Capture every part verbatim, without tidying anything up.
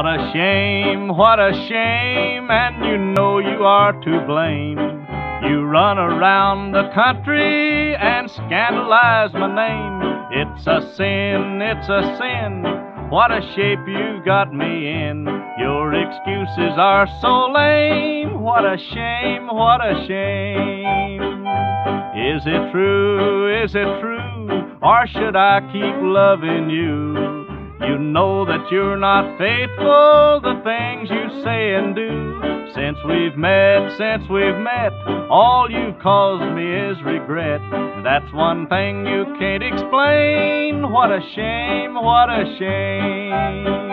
a shame, what a shame, and you know you are to blame. You run around the country and scandalize my name. It's a sin, it's a sin, what a shape you got me in. Your excuses are so lame, what a shame, what a shame. Is it true, is it true, or should I keep loving you? You know that you're not faithful, the things you say and do. Since we've met, since we've met, all you've caused me is regret. That's one thing you can't explain. What a shame, what a shame.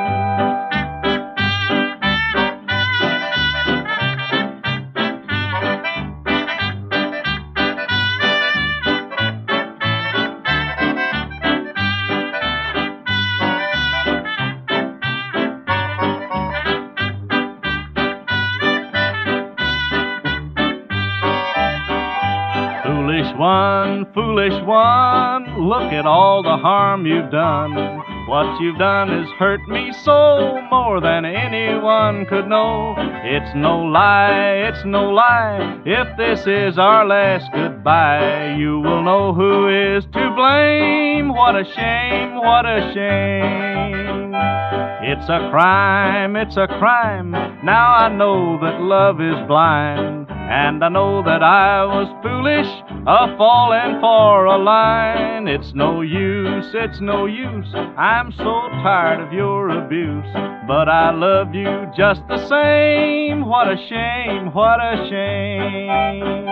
Foolish one, foolish one, look at all the harm you've done. What you've done has hurt me so, more than anyone could know. It's no lie, it's no lie, if this is our last goodbye, you will know who is to blame. What a shame, what a shame. It's a crime, it's a crime, now I know that love is blind. And I know that I was foolish, a falling for a line. It's no use, it's no use, I'm so tired of your abuse. But I love you just the same. What a shame, what a shame.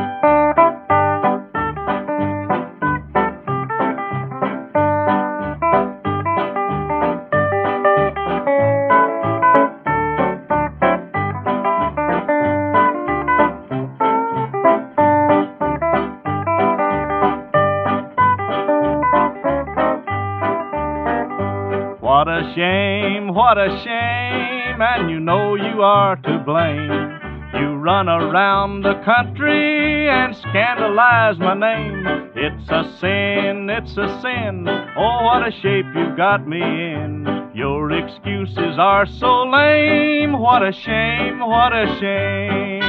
What a shame, what a shame, and you know you are to blame. You run around the country and scandalize my name. It's a sin, it's a sin, oh what a shape you got me in. Your excuses are so lame. What a shame, what a shame.